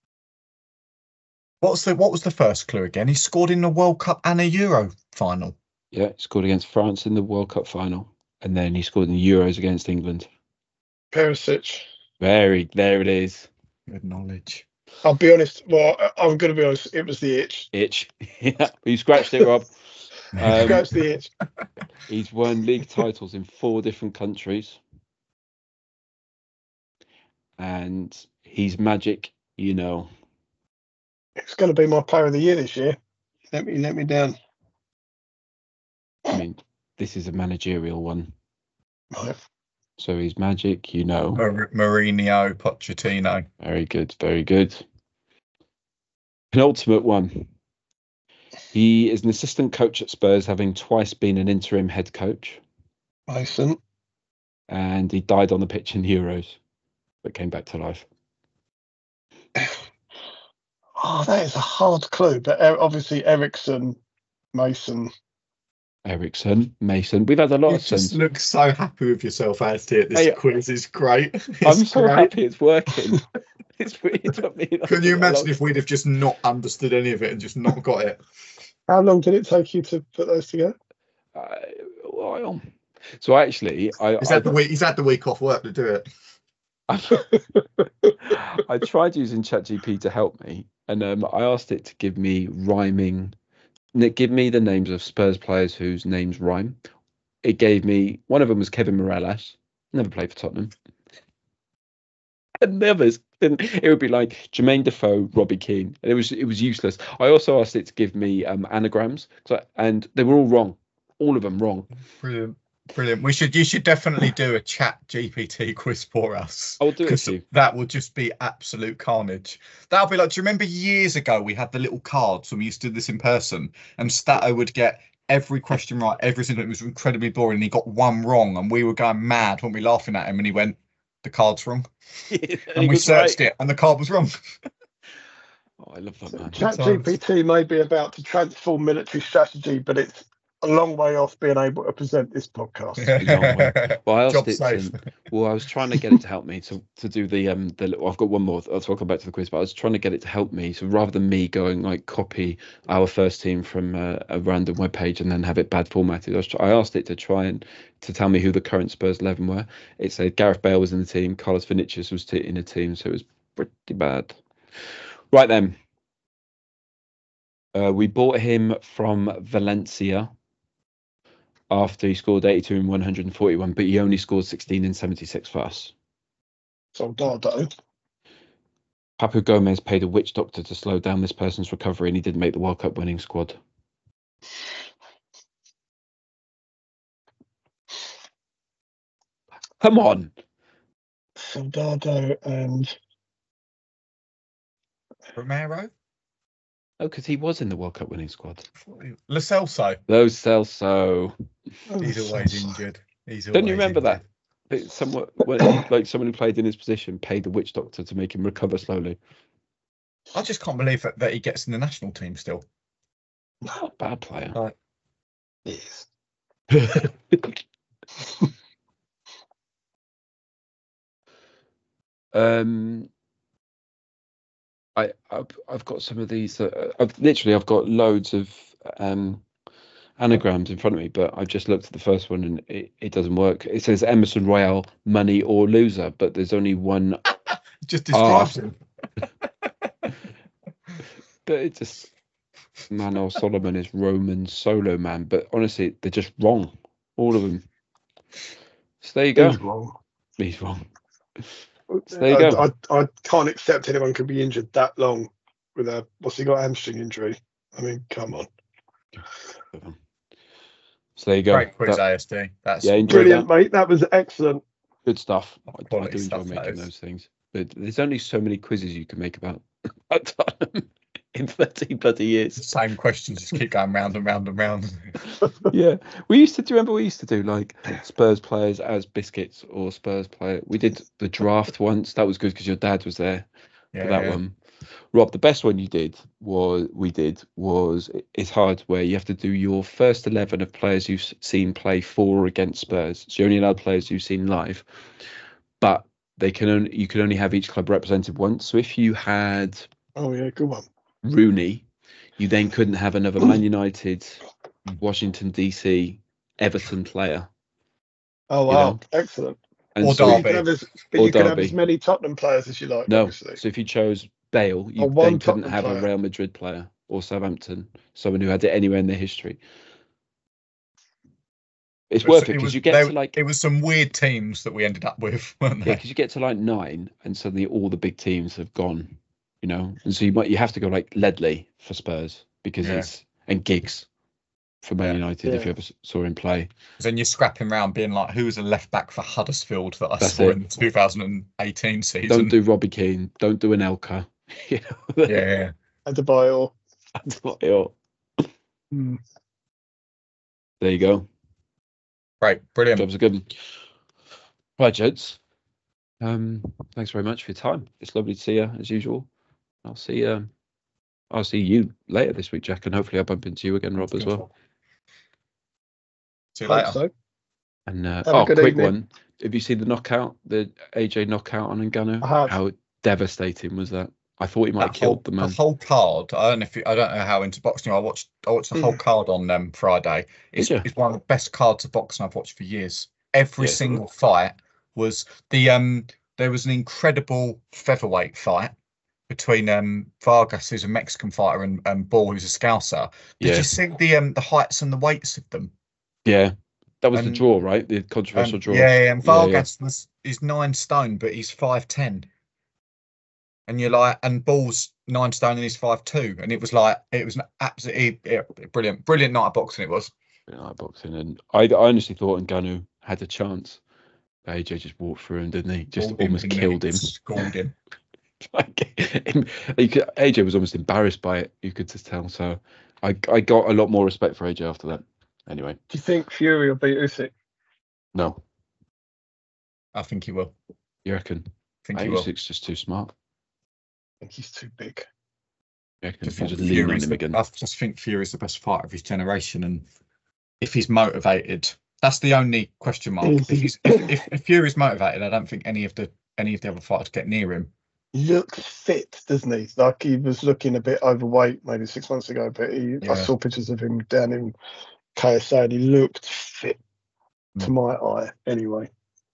C: What's the what was the first clue again? He scored in the World Cup and a Euro final.
B: Yeah, he scored against France in the World Cup final. And then he scored in the Euros against England.
D: Perisic.
B: Very, there it is.
C: Good knowledge.
D: I'll be honest. Well, I- I'm going to be honest. It was the itch.
B: Itch. Yeah, you scratched it, Rob. Um,
D: Scratch the itch.
B: He's won league titles in four different countries. And he's magic, you know.
D: It's going to be my player of the year this year. Let me let me down.
B: I mean, this is a managerial one.
D: Right.
B: So he's magic, you know.
C: Mar- Mourinho, Pochettino.
B: Very good, very good. Penultimate one. He is an assistant coach at Spurs, having twice been an interim head coach.
D: Mason.
B: And he died on the pitch in Euros, but came back to life.
D: Oh, that is a hard clue. But uh, obviously Ericsson, Mason.
B: Ericsson, Mason. We've had a lot
C: You
B: of
C: just
B: sons.
C: look so happy with yourself, Anthony, at this
B: Hey,
C: quiz. It's great. It's
B: I'm so
C: great.
B: happy it's working. It's really took me.
C: Can you
B: a
C: imagine
B: long-
C: if we'd have just not understood any of it and just not got it?
D: How long did it take you to put those together?
B: Uh, well, so actually, I
C: He's
B: I,
C: had the week. He's had the week off work to do it.
B: I tried using ChatGPT to help me, and um, I asked it to give me rhyming. n- Give me the names of Spurs players whose names rhyme. It gave me one of them was Kevin Morales, never played for Tottenham. And the others, then it would be like Jermaine Defoe, Robbie Keane, and it was it was useless. I also asked it to give me um, anagrams, 'cause I- and they were all wrong, all of them wrong.
C: Brilliant, brilliant. We should. You should definitely do a Chat G P T quiz for us.
B: I will do it
C: 'Cause
B: for you.
C: that would just be absolute carnage. That'll be like. Do you remember years ago we had the little cards when we used to do this in person, and Stato would get every question right, every single. It was incredibly boring, and he got one wrong, and we were going mad when we were laughing at him, and he went, "The card's wrong," and we searched it, and the card was wrong.
B: Oh, I love that man.
D: ChatGPT may be about to transform military strategy, but it's a long way off being able to present this podcast.
B: Well, I asked
C: Job
B: it
C: safe.
B: to, well, I was trying to get it to help me to, to do the um the little- I've got one more. I'll talk about to the quiz, but I was trying to get it to help me. So rather than me going like copy our first team from a, a random web page and then have it bad formatted, I, was, I asked it to try and to tell me who the current Spurs eleven were. It said Gareth Bale was in the team, Carlos Vinicius was t- in the team, so it was pretty bad. Right then, uh, we bought him from Valencia after he scored eighty-two in one hundred forty-one, but he only scored sixteen in seventy-six for us.
D: Soldado.
B: Papu Gomez paid a witch doctor to slow down this person's recovery, and he didn't make the World Cup winning squad. Come on.
D: Soldado and
C: Romero?
B: Oh, because he was in the World Cup winning squad.
C: Lo Celso.
B: Lo Celso.
C: He's always injured. He's
B: Don't you
C: always
B: remember
C: injured.
B: that? That Someone, when, like someone who played in his position, paid the witch doctor to make him recover slowly.
C: I just can't believe that, that he gets in the national team still.
B: Not a bad player.
C: Right.
D: yes.
B: um, I I've, I've got some of these. Uh, I've literally I've got loads of um anagrams in front of me, but I've just looked at the first one and it, it doesn't work. It says Emerson Royale, money or loser, but there's only one.
C: Just describes
B: Ah.
C: him.
B: But it just Manor Solomon is Roman solo man, but honestly, they're just wrong, all of them. So there you go.
D: He's wrong.
B: He's wrong. So there you
D: I,
B: go.
D: I, I can't accept anyone could be injured that long with a what's he got hamstring injury. I mean, come on.
B: So there you go.
C: Great quiz,
B: That-
C: A S D. That's
B: Yeah, enjoy
D: Brilliant, mate. That was excellent.
B: good stuff. I, I
C: Quality
B: do enjoy
C: stuff, that
B: making
C: is.
B: those things, but there's only so many quizzes you can make about Tottenham in thirty bloody years.
C: the same questions, just keep going round and round and round.
B: Yeah, we used to. Do you remember we used to do like Spurs players as biscuits or Spurs player? We did the draft once. That was good because your dad was there
C: Yeah,
B: for that
C: yeah.
B: one. Rob, the best one you did was we did was it's hard where you have to do your first eleven of players you've s- seen play for or against Spurs. So you're only allowed players you've seen live, but they can only you can only have each club represented once. So if you had
D: Oh yeah, good one.
B: Rooney, you then couldn't have another Man United, Washington D C, Everton player.
D: Oh
B: You
D: wow,
B: know?
D: excellent.
B: And
C: Or
B: so,
D: But you
C: Derby.
D: could have as, but
B: Or
D: you could have
B: Derby.
D: as many Tottenham players as you like.
B: no,
D: Obviously.
B: so if you chose Bale, you
D: Oh, one
B: then couldn't
D: Tottenham
B: have a
D: player.
B: Real Madrid player or Southampton, someone who had it anywhere in their history. It's
C: It was-
B: worth it
C: it
B: because
C: was-
B: you get
C: they-
B: to like
C: It was some weird teams that we ended up with, weren't
B: yeah,
C: they?
B: because you get to like nine, and suddenly all the big teams have gone, you know, and so you might you have to go like Ledley for Spurs because
C: Yeah.
B: it's and Giggs for Man
C: Yeah.
B: United if
D: Yeah.
B: you ever s- saw him play.
C: Then you're scrapping around being like, who was a left back for Huddersfield that I
B: That's
C: saw
B: it.
C: in the two thousand eighteen season?
B: Don't do Robbie Keane. Don't do Anelka. You know,
C: Yeah, yeah.
D: Adebayor.
B: that's not it.
D: Hmm.
B: There you go.
C: Great, brilliant.
B: Jobs are good. Right, gents. Um, thanks very much for your time. It's lovely to see you as usual. I'll see um, I'll see you later this week, Jack, and hopefully I'll bump into you again, Rob, as well.
C: See you
D: Hope
C: later.
D: so.
B: And uh,
D: Have a
B: oh,
D: good
B: quick
D: evening.
B: one. Have you seen the knockout, the A J knockout on Ngannou?
D: I have.
B: How devastating was that? I thought he might have
C: That whole,
B: killed the man.
C: the whole card. I don't know if you, I don't know how into boxing. I watched. I watched the whole card on um, Friday. It's,
B: Did you?
C: it's one of the best cards of boxing I've watched for years. Every
B: Yeah.
C: single fight was the um. There was an incredible featherweight fight between um Vargas, who's a Mexican fighter, and, and Ball, who's a Scouser. Did
B: Yeah.
C: you see the um the heights and the weights of them?
B: Yeah. That was the
C: And-
B: draw, right? The
C: Um,
B: controversial draw.
C: yeah, yeah, and
B: Yeah, yeah.
C: Vargas was is nine stone, but he's five ten. And you're like, and Ball's nine stone and he's five two, and it was like, it was an absolutely yeah, brilliant, brilliant night of boxing. It was.
B: You know, boxing, and I, I honestly thought Ngannou had a chance. A J just walked through him, didn't he? Just
C: Schooled him,
B: almost
C: didn't he?
B: killed him.
C: Schooled him.
B: Like, him- you could, A J was almost embarrassed by it. You could just tell. So I, I got a lot more respect for A J after that. Anyway,
D: Do you think Fury will beat Usyk?
B: no,
C: I think he will.
B: you reckon?
C: I think
B: I
C: he
B: think
C: will.
B: Usyk's just too smart.
D: I think he's too big.
B: You reckon?
C: Just
B: You
C: think
B: just lean on
C: Fury's
B: him
C: the-
B: again.
C: I just think Fury's the best fighter of his generation, and if he's motivated, that's the only question mark. If, he's, if, if, if Fury's motivated, I don't think any of the any of the other fighters get near him.
D: He looks fit, doesn't he? Like he was looking a bit overweight maybe six months ago, but he, I
C: Yeah.
D: saw pictures of him down in K S A and he looked fit to
C: Mm.
D: my eye anyway.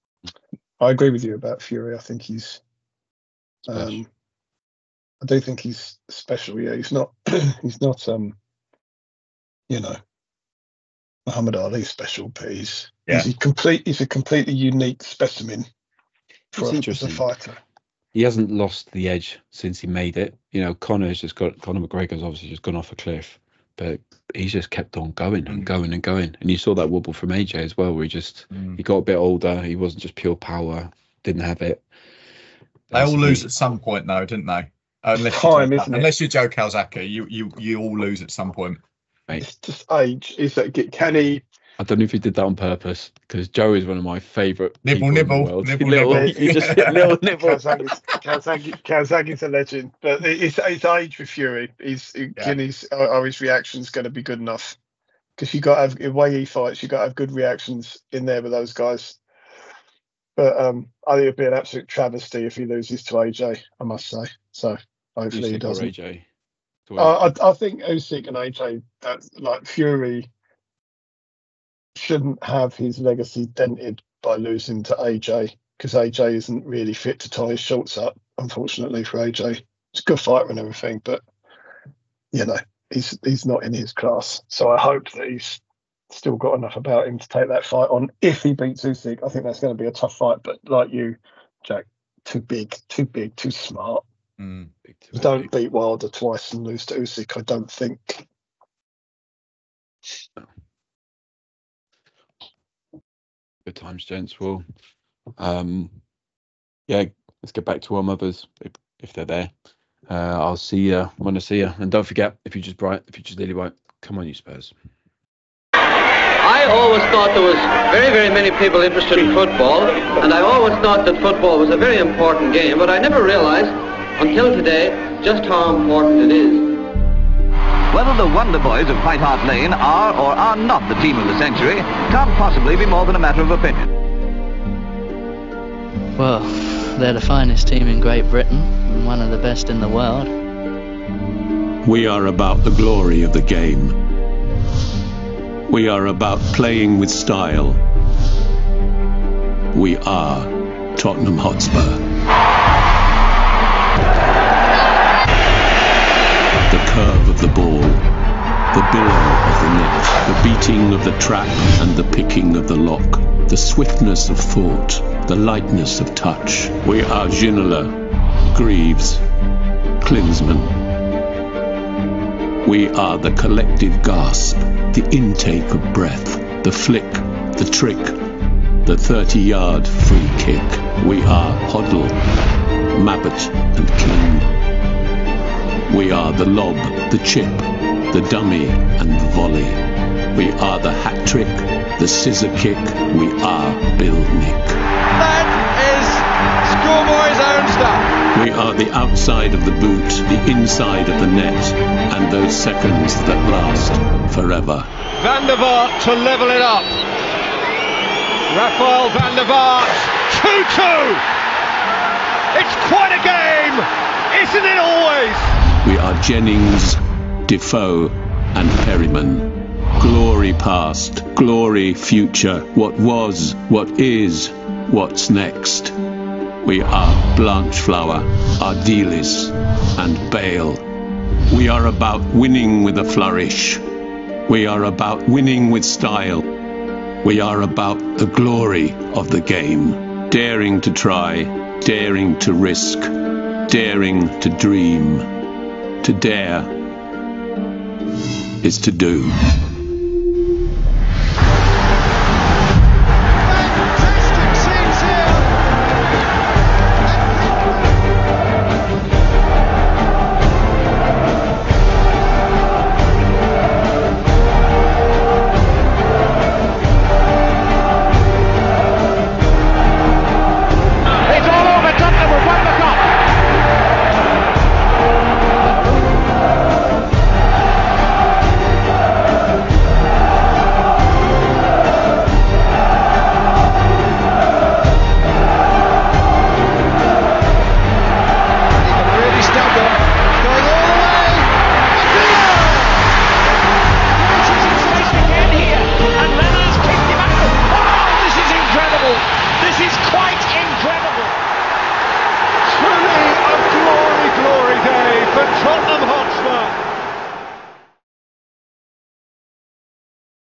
D: I agree with you about Fury. I think he's
B: Special.
D: um I do think he's special, yeah. He's not he's not um you know Muhammad Ali special, but he's
C: Yeah.
D: he's a complete he's a completely unique specimen
B: It's
D: for a, as a
B: interesting.
D: fighter.
B: he hasn't lost the edge since he made it. You know, Conor's just got Conor McGregor's obviously just gone off a cliff, but he's just kept on going and
C: Mm.
B: going and going. And you saw that wobble from A J as well, where he just
C: Mm.
B: he got a bit older. He wasn't just pure power, didn't have it.
C: They all
B: And
C: lose
B: he-
C: at some point, though, didn't they? Unless
D: Time,
C: you're Joe,
D: isn't it?
C: unless you're Joe Calzaghe, you you you all lose at some point.
B: Mate,
D: It's just age. Is that can he?
B: I don't know if he did that on purpose, because Joe is one of my favourite
C: Nibble,
B: people
C: nibble,
B: in the world.
C: nibble,
B: little,
C: nibble.
B: He just hit little nibble.
D: Calzaghe's, Calzaghe, Calzaghe's a legend, but it's, it's age with Fury. He's can his are his reactions going to be good enough? Because you got to have the way he fights, you got to have good reactions in there with those guys. But um, I think it'd be an absolute travesty if he loses to A J. I must say. So hopefully he
B: Usyk or
D: doesn't.
B: A J. To win.
D: Uh, I, I think Usyk and A J, that's like Fury, shouldn't have his legacy dented by losing to A J, because A J isn't really fit to tie his shorts up, unfortunately, for A J. He's a good fighter and everything, but you know, he's he's not in his class. So I hope that he's still got enough about him to take that fight on. If he beats Usyk, I think that's going to be a tough fight. But like you, Jack, too big, too big, too smart.
C: Mm.
B: Big two,
D: Don't
B: big.
D: beat Wilder twice and lose to Usyk, I don't think.
B: Good times, gents. Well, um, yeah, let's get back to our mothers if, if they're there. Uh, I'll see you when I see you. And don't forget, if you just bright, if you just lily white, come on, you Spurs.
E: I always thought there was very, very many people interested in football, and I always thought that football was a very important game, but I never realized until today just how important it is.
F: Whether the Wonder Boys of White Hart Lane are or are not the team of the century can't possibly be more than a matter of opinion.
G: Well, they're the finest team in Great Britain and one of the best in the world.
H: We are about the glory of the game. We are about playing with style. We are Tottenham Hotspur. The curve of the ball, the billow of the net, the beating of the trap and the picking of the lock, the swiftness of thought, the lightness of touch. We are Ginola, Greaves, Klinsmann. We are the collective gasp, the intake of breath, the flick, the trick, the thirty-yard free kick. We are Hoddle, Mabbott and King. We are the lob, the chip, the dummy and the volley. We are the hat trick, the scissor kick. We are Bill Nick.
I: That is schoolboy's own stuff.
H: We are the outside of the boot, the inside of the net, and those seconds that last forever.
I: Van der Vaart to level it up. Rafael van der Vaart, two two. It's quite a game, isn't it always?
H: We are Jennings, Defoe, and Perryman. Glory past, glory future, what was, what is, what's next. We are Blanchflower, Ardiles, and Bale. We are about winning with a flourish. We are about winning with style. We are about the glory of the game. Daring to try, daring to risk, daring to dream. To dare is to do.